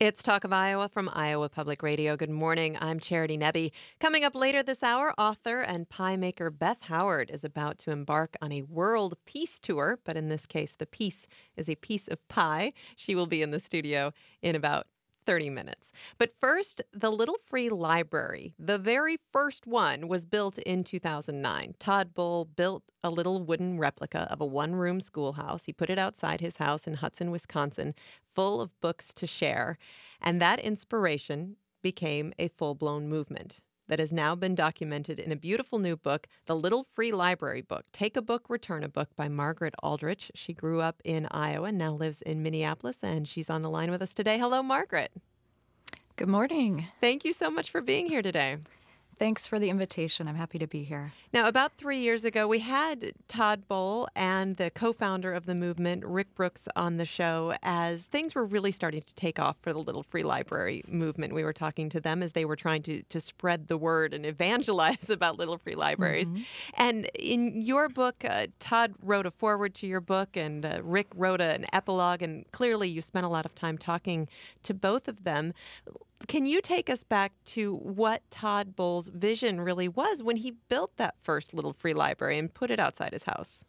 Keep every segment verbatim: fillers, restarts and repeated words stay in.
It's Talk of Iowa from Iowa Public Radio. Good morning. I'm Charity Nebbe. Coming up later this hour, author and pie maker Beth Howard is about to embark on a world peace tour, but in this case, the piece is a piece of pie. She will be in the studio in about thirty minutes. But first, the Little Free Library, the very first one, was built in two thousand nine. Todd Bull built a little wooden replica of a one-room schoolhouse. He put it outside his house in Hudson, Wisconsin, full of books to share. And that inspiration became a full-blown movement that has now been documented in a beautiful new book, The Little Free Library Book, Take a Book, Return a Book by Margaret Aldrich. She grew up in Iowa and now lives in Minneapolis, and she's on the line with us today. Hello, Margaret. Good morning. Thank you so much for being here today. Thanks for the invitation. I'm happy to be here. Now, about three years ago, we had Todd Bull and the co-founder of the movement, Rick Brooks, on the show as things were really starting to take off for the Little Free Library movement. We were talking to them as they were trying to, to spread the word and evangelize about Little Free Libraries. Mm-hmm. And in your book, uh, Todd wrote a foreword to your book, and uh, Rick wrote a, an epilogue, and clearly you spent a lot of time talking to both of them. Can you take us back to what Todd Bull's vision really was when he built that first Little Free Library and put it outside his house?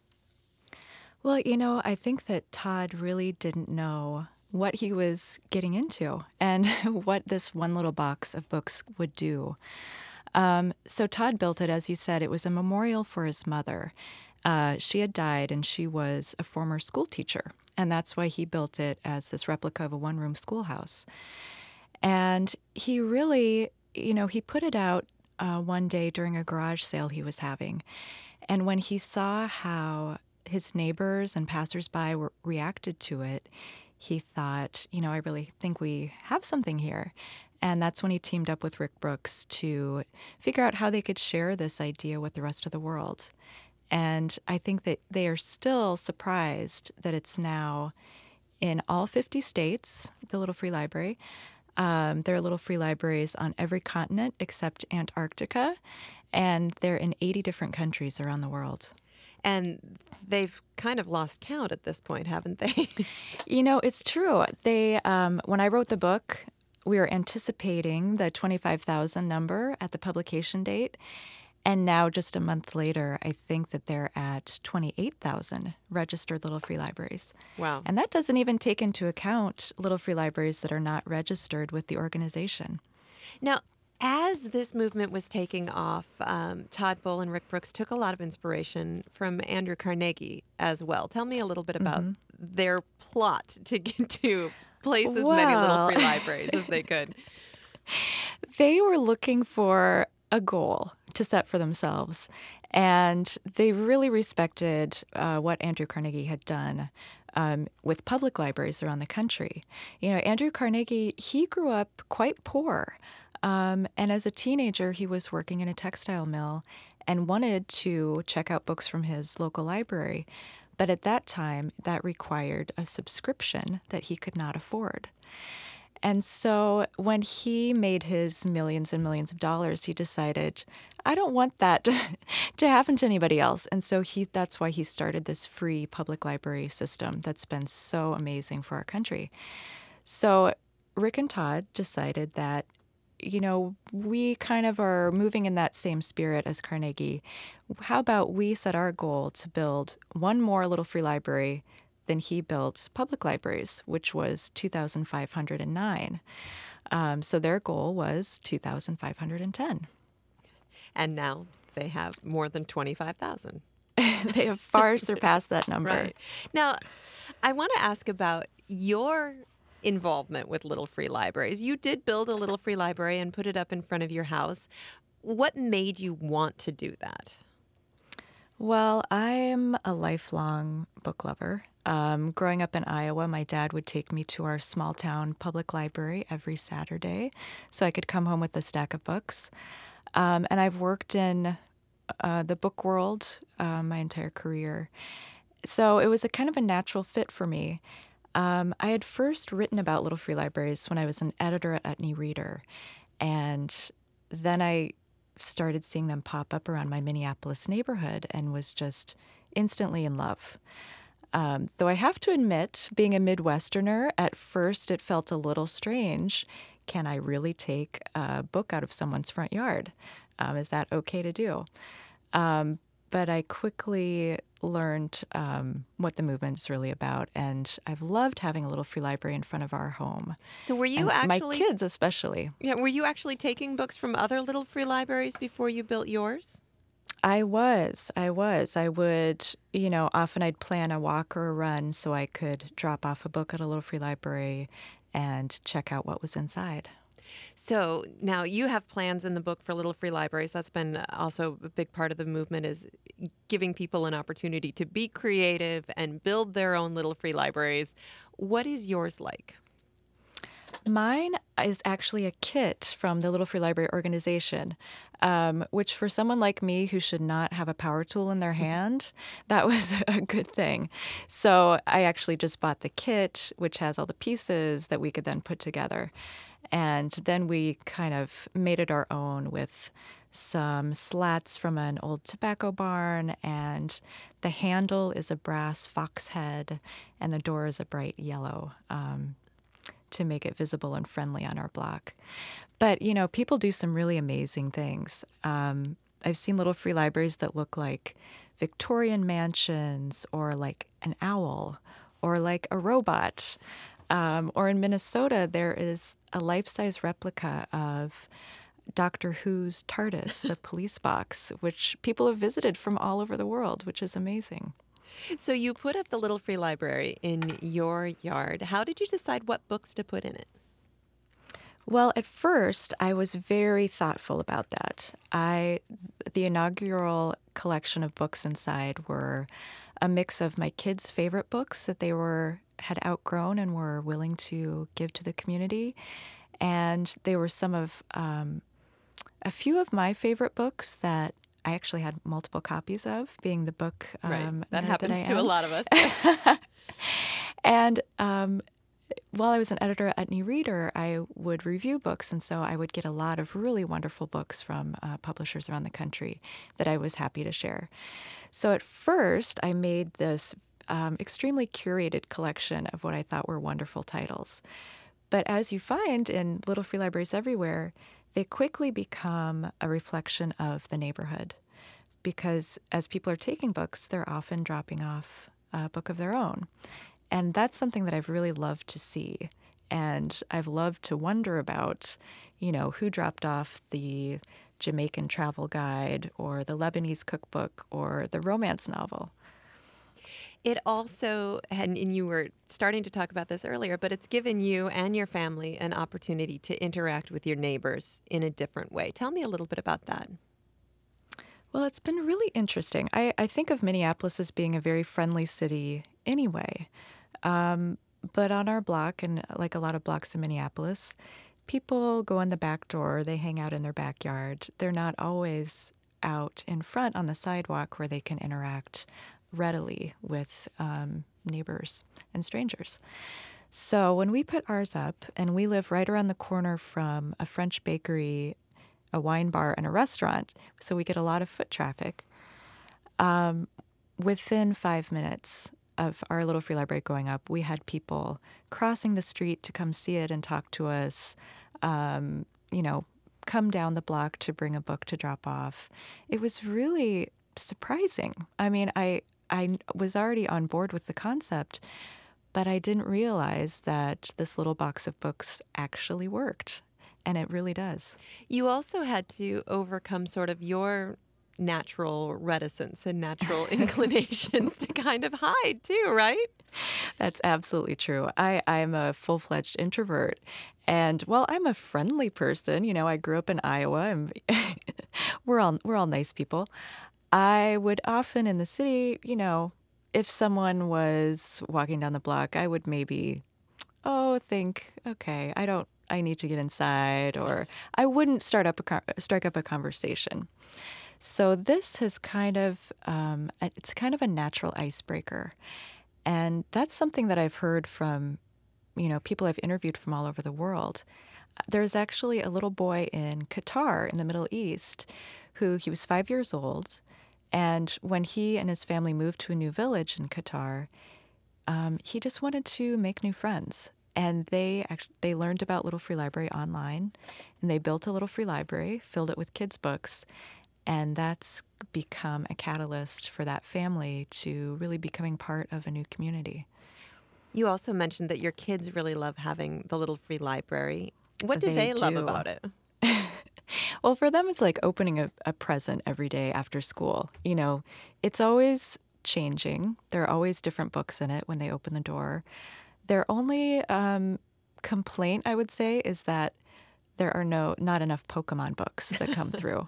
Well, you know, I think that Todd really didn't know what he was getting into and what this one little box of books would do. Um, so Todd built it, as you said, it was a memorial for his mother. Uh, she had died and she was a former school teacher, and that's why he built it as this replica of a one-room schoolhouse. And he really, you know, he put it out uh, one day during a garage sale he was having. And when he saw how his neighbors and passersby were, reacted to it, he thought, you know, I really think we have something here. And that's when he teamed up with Rick Brooks to figure out how they could share this idea with the rest of the world. And I think that they are still surprised that it's now in all fifty states, the Little Free Library. Um, there are little free libraries on every continent except Antarctica, and they're in eighty different countries around the world. And they've kind of lost count at this point, haven't they? You know, it's true. They, um, when I wrote the book, we were anticipating the twenty-five thousand number at the publication date. And now, just a month later, I think that they're at twenty-eight thousand registered Little Free Libraries. Wow. And that doesn't even take into account Little Free Libraries that are not registered with the organization. Now, as this movement was taking off, um, Todd Bull and Rick Brooks took a lot of inspiration from Andrew Carnegie as well. Tell me a little bit about mm-hmm. their plot to get to place as well, many Little Free Libraries as they could. They were looking for a goal to set for themselves, and they really respected uh, what Andrew Carnegie had done um, with public libraries around the country. You know, Andrew Carnegie, he grew up quite poor, um, and as a teenager, he was working in a textile mill and wanted to check out books from his local library. But at that time, that required a subscription that he could not afford. And so when he made his millions and millions of dollars, he decided, I don't want that to happen to anybody else. And so he that's why he started this free public library system that's been so amazing for our country. So Rick and Todd decided that, you know, we kind of are moving in that same spirit as Carnegie. How about we set our goal to build one more Little Free Library than he built public libraries, which was two thousand five hundred nine. Um, so their goal was two thousand five hundred ten. And now they have more than twenty-five thousand. They have far surpassed that number. Right. Now, I want to ask about your involvement with Little Free Libraries. You did build a Little Free Library and put it up in front of your house. What made you want to do that? Well, I'm a lifelong book lover. Um, growing up in Iowa, my dad would take me to our small town public library every Saturday so I could come home with a stack of books. Um, and I've worked in uh, the book world uh, my entire career. So it was a kind of a natural fit for me. Um, I had first written about Little Free Libraries when I was an editor at Etne Reader. And then I started seeing them pop up around my Minneapolis neighborhood and was just instantly in love. Um, though I have to admit, being a Midwesterner, at first it felt a little strange. Can I really take a book out of someone's front yard? Um, is that okay to do? Um, but I quickly learned um, what the movement's really about, and I've loved having a little free library in front of our home, So were you and my actually, kids especially. yeah, were you actually taking books from other little free libraries before you built yours? I was, I was. I would, you know, often I'd plan a walk or a run so I could drop off a book at a little free library and check out what was inside. So now you have plans in the book for little free libraries. That's been also a big part of the movement, is giving people an opportunity to be creative and build their own little free libraries. What is yours like? Mine is actually a kit from the Little Free Library organization, um, which for someone like me who should not have a power tool in their hand, that was a good thing. So I actually just bought the kit, which has all the pieces that we could then put together. And then we kind of made it our own with some slats from an old tobacco barn, and the handle is a brass fox head, and the door is a bright yellow. Um, to make it visible and friendly on our block. But, you know, people do some really amazing things. Um, I've seen little free libraries that look like Victorian mansions, or like an owl, or like a robot. Um, or in Minnesota, there is a life-size replica of Doctor Who's TARDIS, the police box, which people have visited from all over the world, which is amazing. So you put up the little free library in your yard. How did you decide what books to put in it? Well, at first, I was very thoughtful about that. I, the inaugural collection of books inside were a mix of my kids' favorite books that they were had outgrown and were willing to give to the community, and they were some of um, a few of my favorite books that I actually had multiple copies of, being the book um, Right. That nerd happens I to a am. lot of us. Yes. And um, while I was an editor at New Reader, I would review books, and so I would get a lot of really wonderful books from uh, publishers around the country that I was happy to share. So at first, I made this um, extremely curated collection of what I thought were wonderful titles. But as you find in little free libraries everywhere, they quickly become a reflection of the neighborhood, because as people are taking books, they're often dropping off a book of their own. And that's something that I've really loved to see. And I've loved to wonder about, you know, who dropped off the Jamaican travel guide or the Lebanese cookbook or the romance novel. It also, and and you were starting to talk about this earlier, but it's given you and your family an opportunity to interact with your neighbors in a different way. Tell me a little bit about that. Well, it's been really interesting. I, I think of Minneapolis as being a very friendly city anyway. Um, but on our block, and like a lot of blocks in Minneapolis, people go in the back door, they hang out in their backyard. They're not always out in front on the sidewalk where they can interact readily with um, neighbors and strangers. So when we put ours up, and we live right around the corner from a French bakery, a wine bar, and a restaurant, so we get a lot of foot traffic, um, within five minutes of our little free library going up, we had people crossing the street to come see it and talk to us, um, you know, come down the block to bring a book to drop off. It was really surprising. I mean, I I was already on board with the concept, but I didn't realize that this little box of books actually worked, and it really does. You also had to overcome sort of your natural reticence and natural inclinations to kind of hide too, right? That's absolutely true. I, I'm a full-fledged introvert. And while I'm a friendly person, you know, I grew up in Iowa, and we're all we're all nice people. I would often in the city, you know, if someone was walking down the block, I would maybe, oh, think, okay, I don't, I need to get inside, or I wouldn't start up a con- strike up a conversation. So this has kind of, um, it's kind of a natural icebreaker. And that's something that I've heard from, you know, people I've interviewed from all over the world. There's actually a little boy in Qatar in the Middle East who, he was five years old. And when he and his family moved to a new village in Qatar, um, he just wanted to make new friends. And they actually they learned about Little Free Library online, and they built a Little Free Library, filled it with kids' books, and that's become a catalyst for that family to really becoming part of a new community. You also mentioned that your kids really love having the Little Free Library. What do They they love do. about it? Well, for them, it's like opening a, a present every day after school. You know, it's always changing. There are always different books in it when they open the door. Their only um, complaint, I would say, is that there are no not enough Pokemon books that come through.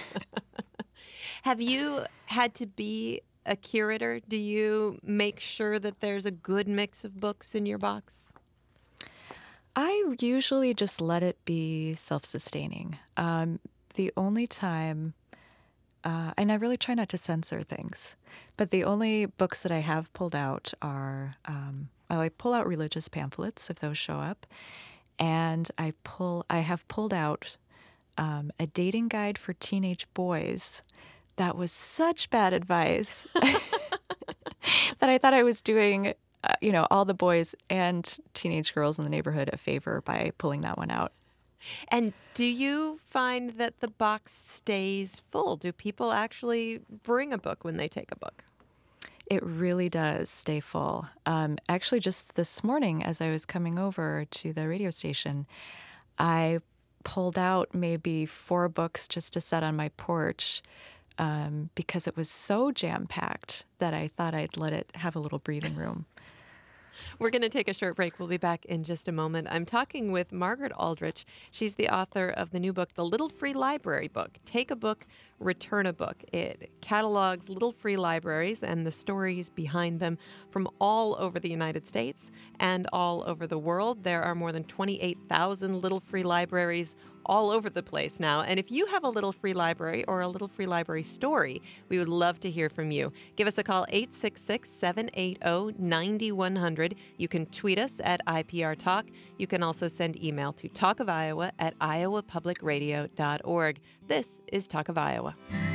Have you had to be a curator? Do you make sure that there's a good mix of books in your box? I usually just let it be self-sustaining. Um, the only time, uh, and I really try not to censor things, but the only books that I have pulled out are, um, well, I pull out religious pamphlets if those show up, and I pull, I have pulled out um, a dating guide for teenage boys. That was such bad advice that I thought I was doing, uh, you know, all the boys and teenage girls in the neighborhood a favor by pulling that one out. And do you find that the box stays full? Do people actually bring a book when they take a book? It really does stay full. Um, actually, just this morning, as I was coming over to the radio station, I pulled out maybe four books just to set on my porch um, because it was so jam-packed that I thought I'd let it have a little breathing room. We're going to take a short break. We'll be back in just a moment. I'm talking with Margaret Aldrich. She's the author of the new book, The Little Free Library Book. Take a book, return a book. It catalogs little free libraries and the stories behind them from all over the United States and all over the world. There are more than twenty-eight thousand little free libraries all over the place now. And if you have a little free library or a little free library story, we would love to hear from you. Give us a call, eight six six, seven eight zero, nine one zero zero. You can tweet us at I P R Talk. You can also send email to talkofiowa at iowa public radio dot org. This is Talk of Iowa.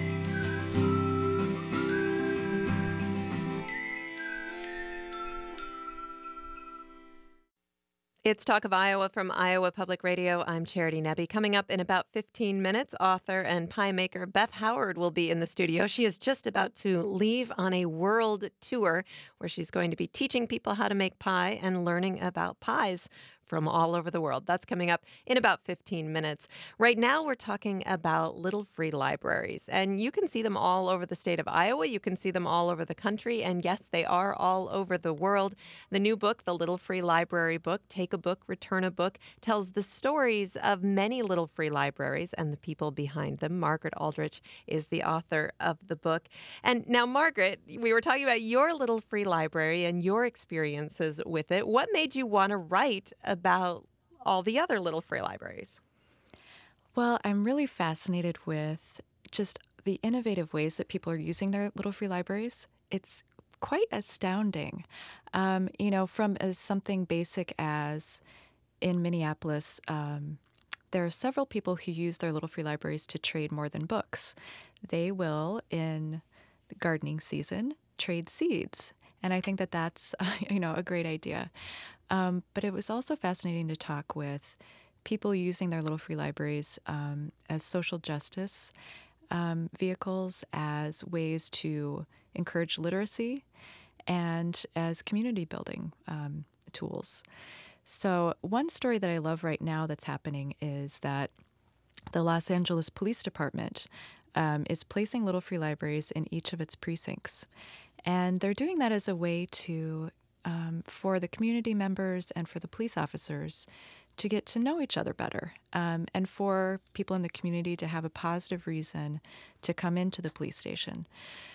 It's Talk of Iowa from Iowa Public Radio. I'm Charity Nebbe. Coming up in about fifteen minutes, author and pie maker Beth Howard will be in the studio. She is just about to leave on a world tour where she's going to be teaching people how to make pie and learning about pies from all over the world. That's coming up in about fifteen minutes. Right now, we're talking about little free libraries, and you can see them all over the state of Iowa. You can see them all over the country, and yes, they are all over the world. The new book, The Little Free Library Book, Take a Book, Return a Book, tells the stories of many little free libraries and the people behind them. Margaret Aldrich is the author of the book. And now, Margaret, we were talking about your little free library and your experiences with it. What made you want to write about all the other little free libraries? Well, I'm really fascinated with just the innovative ways that people are using their little free libraries. It's quite astounding. Um, you know, from as something basic as in Minneapolis, um, there are several people who use their little free libraries to trade more than books. They will, in the gardening season, trade seeds. And I think that that's, uh, you know, a great idea. Um, but it was also fascinating to talk with people using their little free libraries um, as social justice um, vehicles, as ways to encourage literacy, and as community building um, tools. So one story that I love right now that's happening is that the Los Angeles Police Department um, is placing little free libraries in each of its precincts. And they're doing that as a way to Um, for the community members and for the police officers to get to know each other better, um, and for people in the community to have a positive reason to come into the police station.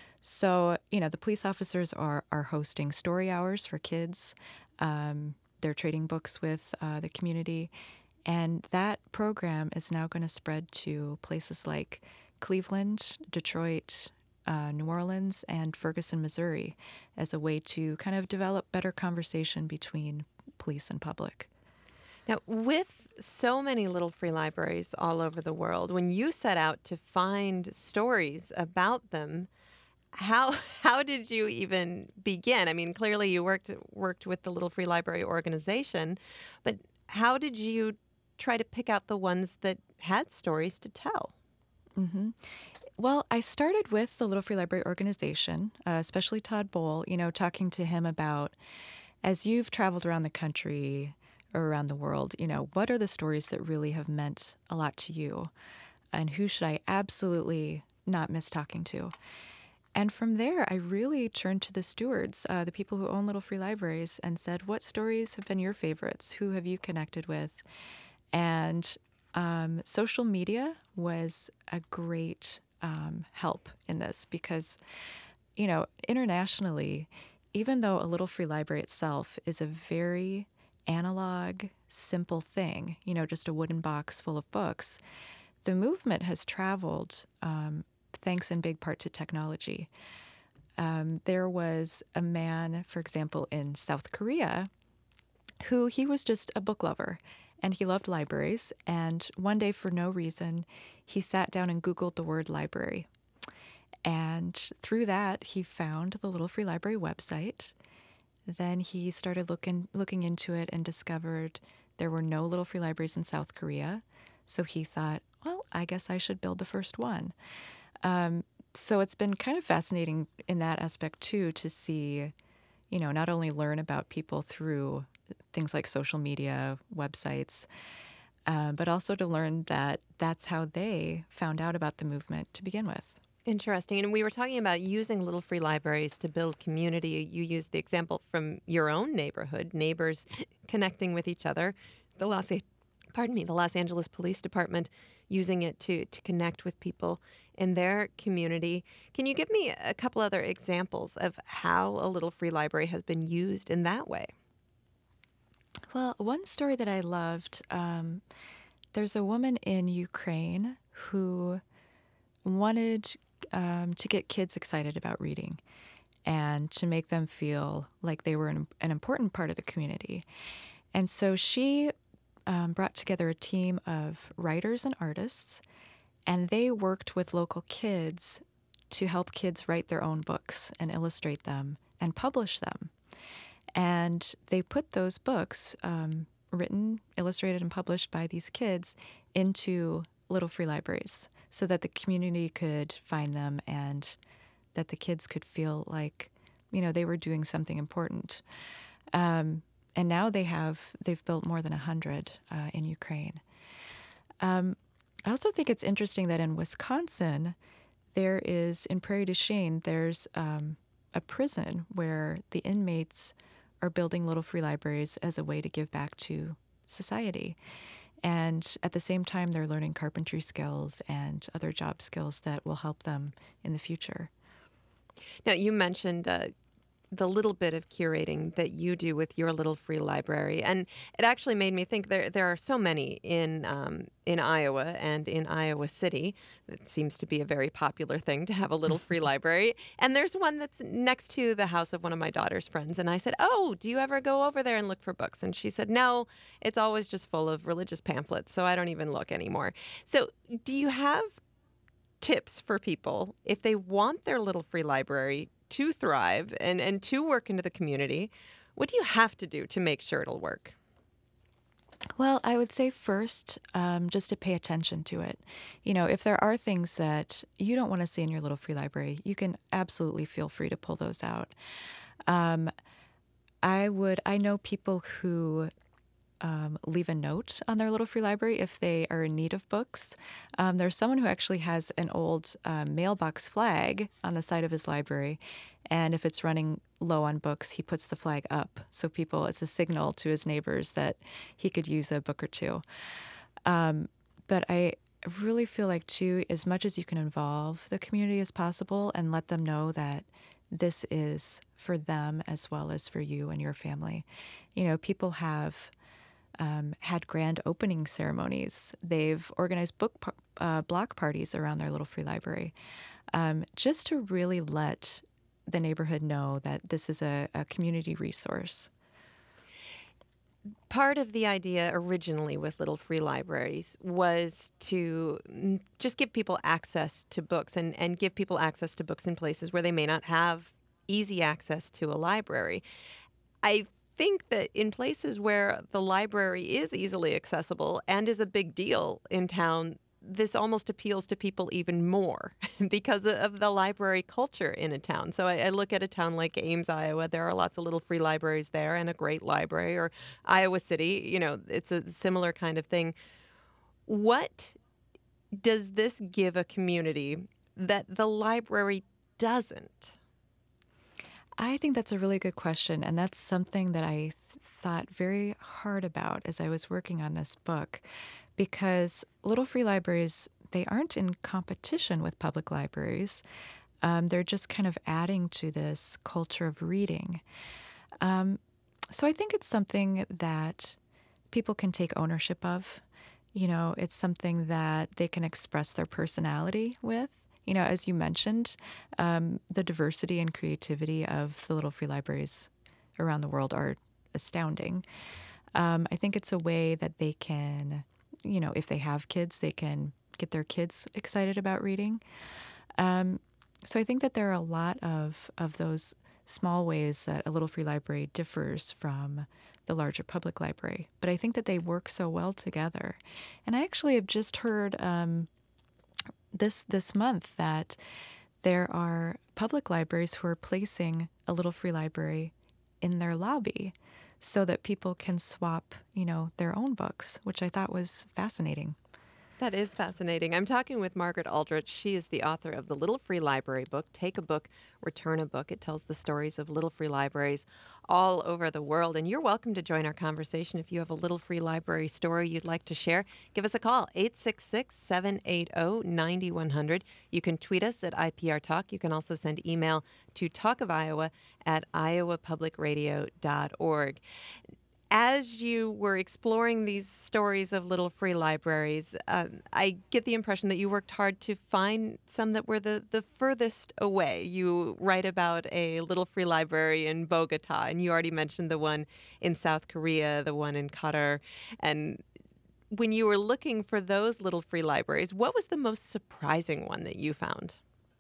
So, you know, the police officers are, are hosting story hours for kids. Um, they're trading books with uh, the community. And that program is now going to spread to places like Cleveland, Detroit, Uh, New Orleans, and Ferguson, Missouri, as a way to kind of develop better conversation between police and public. Now, with so many little free libraries all over the world, when you set out to find stories about them, How how did you even begin? I mean, clearly you worked worked with the Little Free Library organization, but how did you try to pick out the ones that had stories to tell? hmm Well, I started with the Little Free Library organization, uh, especially Todd Bowl, you know, talking to him about, as you've traveled around the country or around the world, you know, what are the stories that really have meant a lot to you? And who should I absolutely not miss talking to? And from there, I really turned to the stewards, uh, the people who own Little Free Libraries, and said, what stories have been your favorites? Who have you connected with? And um, social media was a great um, help in this because, you know, internationally, even though a Little Free Library itself is a very analog, simple thing, you know, just a wooden box full of books, the movement has traveled um, thanks in big part to technology. Um, there was a man, for example, in South Korea who he was just a book lover and he loved libraries. And one day, for no reason, he sat down and Googled the word library. And through that, he found the Little Free Library website. Then he started looking looking into it and discovered there were no Little Free Libraries in South Korea. So he thought, well, I guess I should build the first one. Um, so it's been kind of fascinating in that aspect too to see, you know, not only learn about people through things like social media, websites, uh, but also to learn that that's how they found out about the movement to begin with. Interesting. And we were talking about using Little Free Libraries to build community. You used the example from your own neighborhood, neighbors connecting with each other. The Los, pardon me, the Los Angeles Police Department using it to to connect with people in their community. Can you give me a couple other examples of how a Little Free Library has been used in that way? Well, one story that I loved, um, there's a woman in Ukraine who wanted um, to get kids excited about reading and to make them feel like they were an, an important part of the community. And so she um, brought together a team of writers and artists, and they worked with local kids to help kids write their own books and illustrate them and publish them. And they put those books, um, written, illustrated, and published by these kids, into Little Free Libraries so that the community could find them and that the kids could feel like, you know, they were doing something important. Um, and now they have, they've built more than a hundred uh, in Ukraine. Um, I also think it's interesting that in Wisconsin, there is, in Prairie du Chien, there's um, a prison where the inmates are building Little Free Libraries as a way to give back to society. And at the same time, they're learning carpentry skills and other job skills that will help them in the future. Now, you mentioned uh, the little bit of curating that you do with your Little Free Library, and it actually made me think there there are so many in um, in Iowa and in Iowa City. It seems to be a very popular thing to have a Little Free Library, and there's one that's next to the house of one of my daughter's friends. And I said, "Oh, do you ever go over there and look for books?" And she said, "No, it's always just full of religious pamphlets, so I don't even look anymore." So, do you have tips for people if they want their Little Free Library to thrive and, and to work into the community? What do you have to do to make sure it'll work? Well, I would say first, um, just to pay attention to it. You know, if there are things that you don't want to see in your Little Free Library, you can absolutely feel free to pull those out. Um, I would, I know people who um, leave a note on their Little Free Library if they are in need of books. Um, there's someone who actually has an old um, mailbox flag on the side of his library, and if it's running low on books, he puts the flag up so people, it's a signal to his neighbors that he could use a book or two. Um, but I really feel like, too, as much as you can involve the community as possible and let them know that this is for them as well as for you and your family. You know, people have Um, had grand opening ceremonies. They've organized book par- uh, block parties around their Little Free Library, um, just to really let the neighborhood know that this is a, a community resource. Part of the idea originally with Little Free Libraries was to mm, just give people access to books and, and give people access to books in places where they may not have easy access to a library. I think that in places where the library is easily accessible and is a big deal in town, this almost appeals to people even more because of the library culture in a town. So I, I look at a town like Ames, Iowa. There are lots of little free libraries there and a great library. Or Iowa City, you know, it's a similar kind of thing. What does this give a community that the library doesn't? I think that's a really good question, and that's something that I th- thought very hard about as I was working on this book, because little free libraries, they aren't in competition with public libraries. Um, they're just kind of adding to this culture of reading. Um, so I think it's something that people can take ownership of. You know, it's something that they can express their personality with. You know, as you mentioned, um, the diversity and creativity of the little free libraries around the world are astounding. Um, I think it's a way that they can, you know, if they have kids, they can get their kids excited about reading. Um, so I think that there are a lot of, of those small ways that a little free library differs from the larger public library. But I think that they work so well together. And I actually have just heard um, this this month that there are public libraries who are placing a little free library in their lobby so that people can swap, you know, their own books, which I thought was fascinating. That is fascinating. I'm talking with Margaret Aldrich. She is the author of the Little Free Library book, Take a Book, Return a Book. It tells the stories of little free libraries all over the world. And you're welcome to join our conversation if you have a little free library story you'd like to share. Give us a call, eight six six, seven eight zero, nine one zero zero. You can tweet us at I P R Talk. You can also send email to talk of iowa at iowa public radio dot org. As you were exploring these stories of little free libraries, uh, I get the impression that you worked hard to find some that were the, the furthest away. You write about a little free library in Bogota, and you already mentioned the one in South Korea, the one in Qatar. And when you were looking for those little free libraries, what was the most surprising one that you found?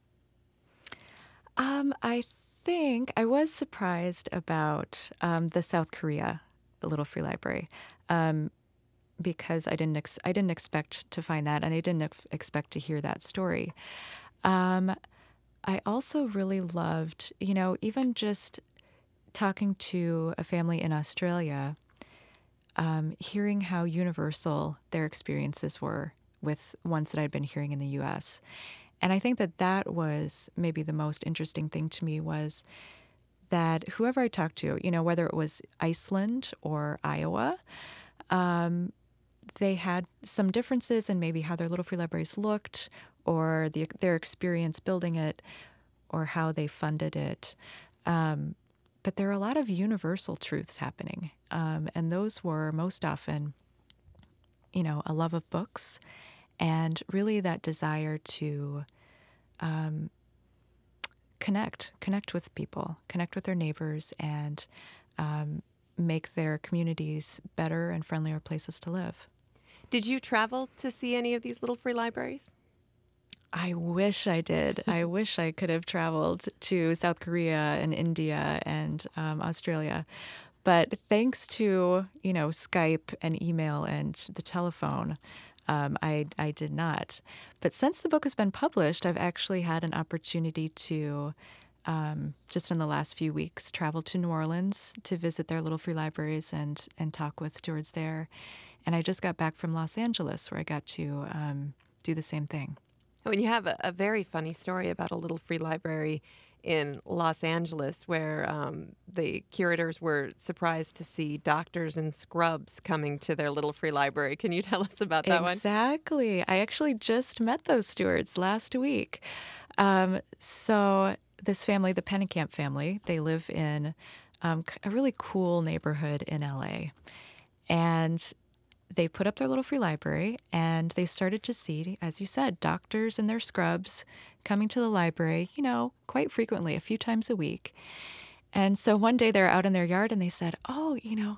Um, I think I was surprised about um, the South Korea Little Free Library um, because I didn't ex- I didn't expect to find that, and I didn't ex- expect to hear that story. Um, I also really loved, you know, even just talking to a family in Australia, um, hearing how universal their experiences were with ones that I'd been hearing in the U S. And I think that that was maybe the most interesting thing to me was that whoever I talked to, you know, whether it was Iceland or Iowa, um, they had some differences in maybe how their little free libraries looked or the, their experience building it or how they funded it. Um, but there are a lot of universal truths happening. Um, and those were most often, you know, a love of books and really that desire to um, connect, connect with people, connect with their neighbors, and um, make their communities better and friendlier places to live. Did you travel to see any of these little free libraries? I wish I did. I wish I could have traveled to South Korea and India and um, Australia. But thanks to, you know, Skype and email and the telephone, um, I, I did not. But since the book has been published, I've actually had an opportunity to, um, just in the last few weeks, travel to New Orleans to visit their little free libraries and, and talk with stewards there. And I just got back from Los Angeles where I got to um, do the same thing. Oh, and you have a, a very funny story about a little free library in Los Angeles where um, the curators were surprised to see doctors in scrubs coming to their little free library. Can you tell us about that one? Exactly. I actually just met those stewards last week. Um, so this family, the Pennekamp family, they live in um, a really cool neighborhood in L A. And they put up their little free library and they started to see, as you said, doctors in their scrubs coming to the library, you know, quite frequently, a few times a week. And so one day they're out in their yard and they said, oh, you know,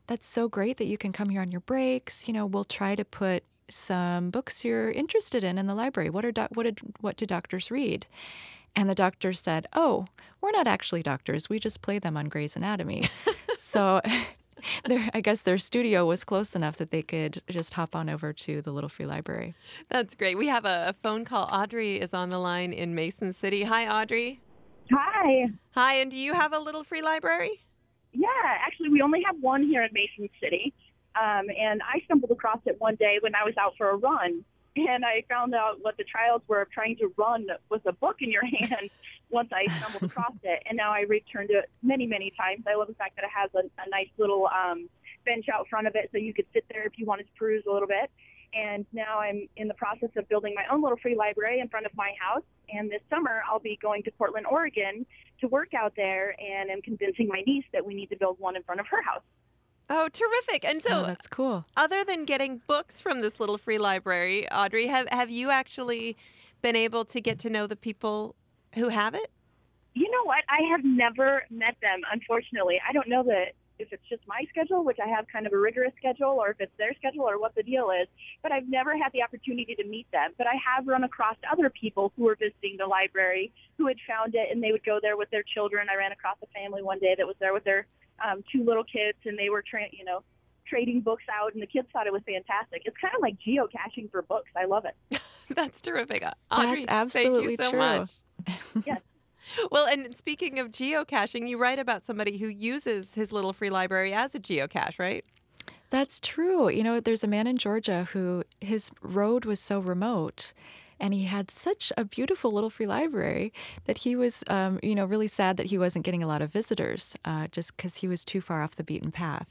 that's so great that you can come here on your breaks. You know, we'll try to put some books you're interested in in the library. What are doc- what did what do doctors read?" And the doctor said, "Oh, we're not actually doctors. We just play them on Grey's Anatomy." So their, I guess their studio was close enough that they could just hop on over to the Little Free Library. That's great. We have a, a phone call. Audrey is on the line in Mason City. Hi, Audrey. Hi. Hi, and do you have a Little Free Library? Yeah, actually, we only have one here in Mason City. Um, and I stumbled across it one day when I was out for a run. And I found out what the trials were of trying to run with a book in your hand once I stumbled across it. And now I returned to it many, many times. I love the fact that it has a, a nice little um, bench out front of it so you could sit there if you wanted to peruse a little bit. And now I'm in the process of building my own little free library in front of my house. And this summer I'll be going to Portland, Oregon to work out there, and I'm convincing my niece that we need to build one in front of her house. Oh, terrific. And so Oh, that's cool. other than getting books from this Little Free Library, Audrey, have, have you actually been able to get to know the people who have it? You know what? I have never met them, unfortunately. I don't know that if it's just my schedule, which I have kind of a rigorous schedule, or if it's their schedule, or what the deal is. But I've never had the opportunity to meet them. But I have run across other people who were visiting the library who had found it, and they would go there with their children. I ran across a family one day that was there with their um, two little kids, and they were, tra- you know, trading books out, and the kids thought it was fantastic. It's kind of like geocaching for books. I love it. That's terrific. Audrey, That's absolutely thank you so true. much. Yes. Well, and speaking of geocaching, you write about somebody who uses his Little Free Library as a geocache, right? That's true. You know, there's a man in Georgia who his road was so remote and he had such a beautiful little free library that he was, um, you know, really sad that he wasn't getting a lot of visitors uh, just because he was too far off the beaten path.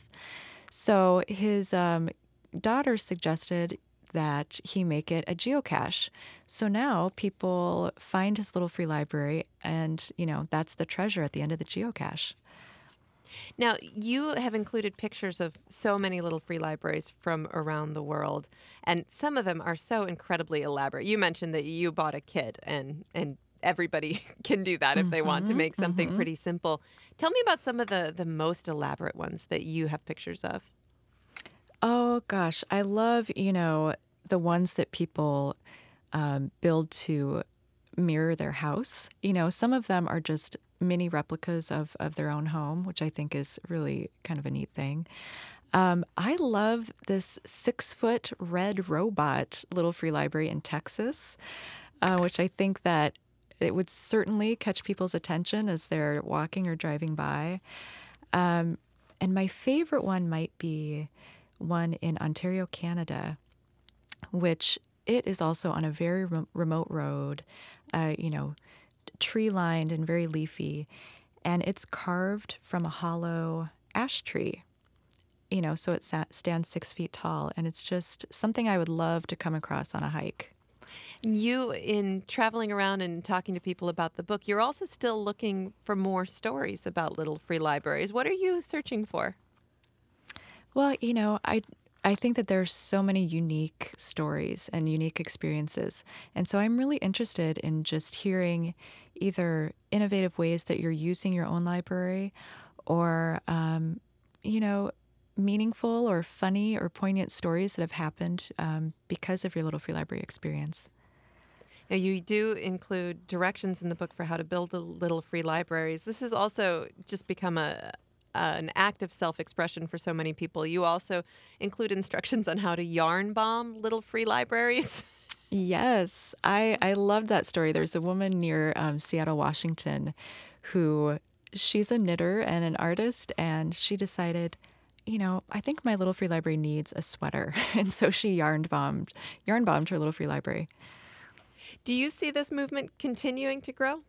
So his um, daughter suggested that he make it a geocache. So now people find his little free library and, you know, that's the treasure at the end of the geocache. Now, you have included pictures of so many Little Free Libraries from around the world, and some of them are so incredibly elaborate. You mentioned that you bought a kit, and, and everybody can do that if they want to make something mhm. pretty simple. Tell me about some of the, the most elaborate ones that you have pictures of. Oh, gosh. I love, you know, the ones that people um, build to mirror their house. You know, some of them are just mini replicas of, of their own home, which I think is really kind of a neat thing. Um, I love this six-foot red robot Little Free Library in Texas, uh, which I think that it would certainly catch people's attention as they're walking or driving by. Um, and my favorite one might be one in Ontario, Canada, which it is also on a very re- remote road, uh, you know, tree-lined and very leafy, and it's carved from a hollow ash tree, you know, so it sa- stands six feet tall, and it's just something I would love to come across on a hike. You, in traveling around and talking to people about the book, you're also still looking for more stories about Little Free Libraries. What are you searching for? Well, you know, I I think that there's so many unique stories and unique experiences. And so I'm really interested in just hearing either innovative ways that you're using your own library or, um, you know, meaningful or funny or poignant stories that have happened um, because of your Little Free Library experience. Now, you do include directions in the book for how to build the Little Free Libraries. This has also just become a Uh, an act of self-expression for so many people. You also include instructions on how to yarn bomb Little Free Libraries. Yes, I, I love that story. There's a woman near um, Seattle, Washington, who she's a knitter and an artist, and she decided, you know, I think my Little Free Library needs a sweater. And so she yarn bombed, yarn bombed her Little Free Library. Do you see this movement continuing to grow?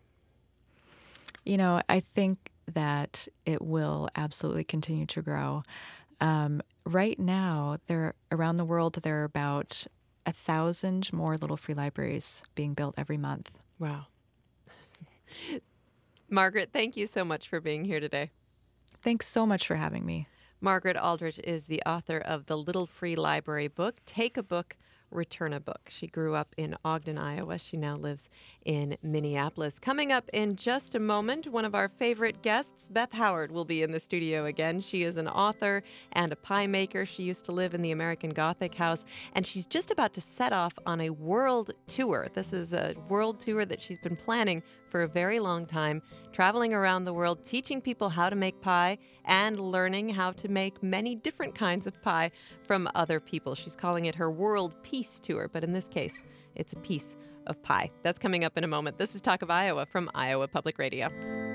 You know, I think that it will absolutely continue to grow. Um, right now, there around the world, there are about a thousand more Little Free Libraries being built every month. Wow. Margaret, thank you so much for being here today. Thanks so much for having me. Margaret Aldrich is the author of the Little Free Library book, Take a Book, return a book. She grew up in Ogden, Iowa. She now lives in Minneapolis. Coming up in just a moment, one of our favorite guests, Beth Howard, will be in the studio again. She is an author and a pie maker. She used to live in the American Gothic House, and she's just about to set off on a world tour. This is a world tour that she's been planning for a very long time, traveling around the world, teaching people how to make pie and learning how to make many different kinds of pie from other people. She's calling it her World Peace Tour, but in this case, it's a piece of pie. That's coming up in a moment. This is Talk of Iowa from Iowa Public Radio.